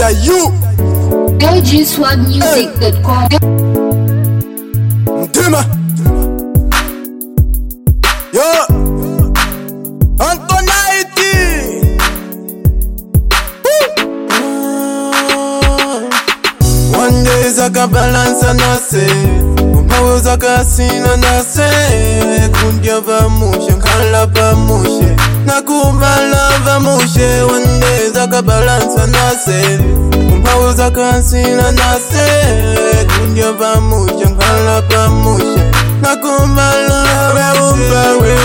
Mr. You LGSwagmusic.com. Mtima Yo Antonaiti One day zaka balansa nase Umpawe zaka sina nase Kundia vamushe nkala pamushe Nakubala vamushe One day zaka balansa nase Umpawe zaka sina nase Kundia vamushe nkala pamushe Nakubala vamushe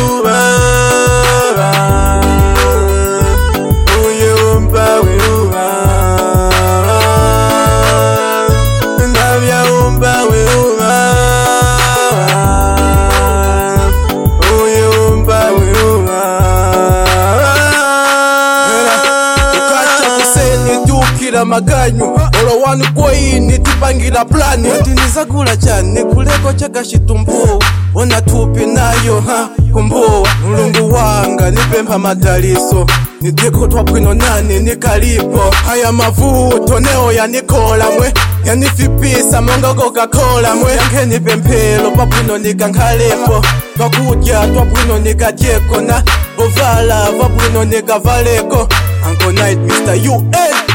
maganyu olo wanu koini tipangira plani tinizagula chane kuleko chakashitumbu ona tupi nayo kumbuwa mulungu wanga nipempa madaliso nidiko twapwino nane nikalipo haya mavuto neo yanikola mwe yanifipisa monga Coca-Cola mwe yanke nipempelo papwino nikankalepo twakudya twapwino nikajeko na bovala papwino nikavaleko Antonite Mr. UN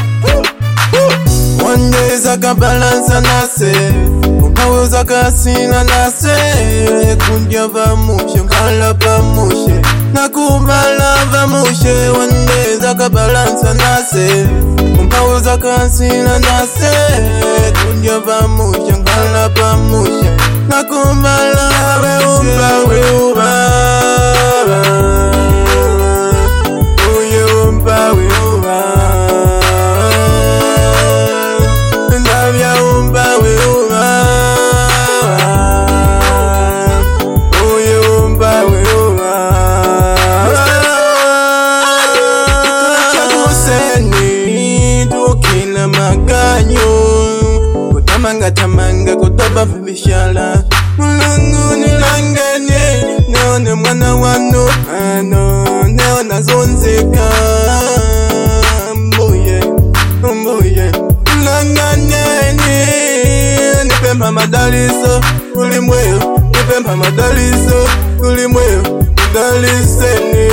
One day zaka balansa nase Umpawe zaka sina nase Kundia vamushe nkala pamushe Nakubala vamushe One day zaka balansa nase Umpawe zaka sina nase Kundia vamushe nkala pamushe Nakubala Tamanga kutoba vibishala Mulungu nilangane Neone mwana wano Neona zonzeka Mbuye Nilangane Nipempa madaliso Ulimweo Nipempa madaliso Ulimweo Daliseni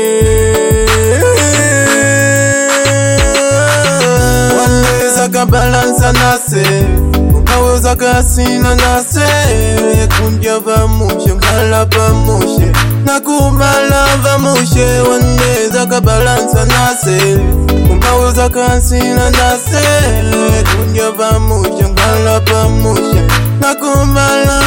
Wale zaka balansa nase Umpawe zaka sina nase Kundia vamushe nkala pamushe Nakubala vamushe One day zaka balansa nase Umpawe zaka sina nase Kundia vamushe nkala pamushe Nakubala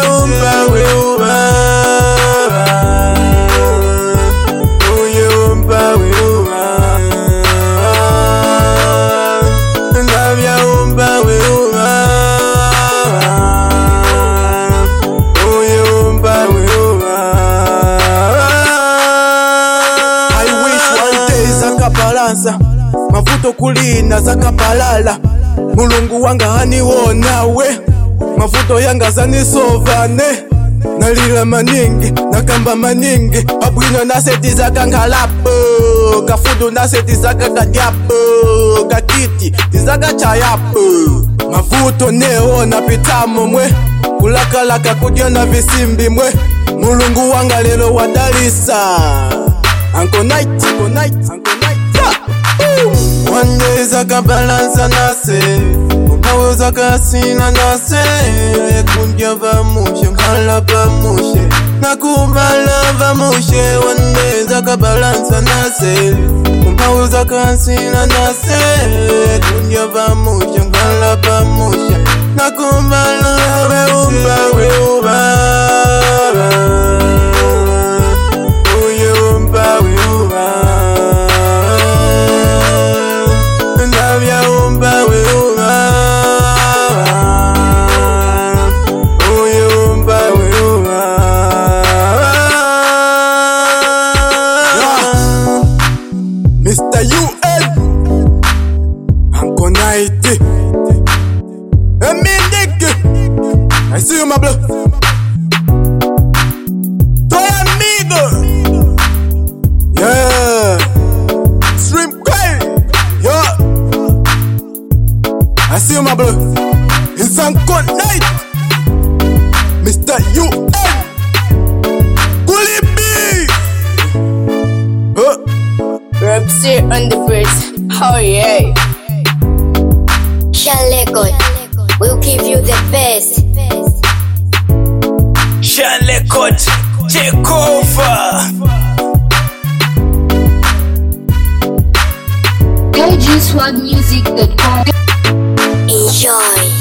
Mavuto kulina zakapalala Mulungu wanga haniwonawe Mavuto yanga zanisovane Nalila maningi, nakamba maningi Abwino naseti zaka ngalapo Kafudu naseti zaka kadyapo Katiti, tizaka chayapo Mavuto neo napitamo mwe Kulakalaka kudiona visimbi mwe Mulungu wanga lelo wadalisa Antonite One day zaka balansa nase Umpawe zaka sina nase Kundia vamushe nkala pamushe Nakubala vamushe One day zaka balansa nase Umpawe zaka sina nase Kundia vamushe nkala pamushe Nakubala Mr. UN Antonite I see you my blood Still on the bridge. Oh yeah. Sean Record will give you the best. Sean Record, take over. Enjoy.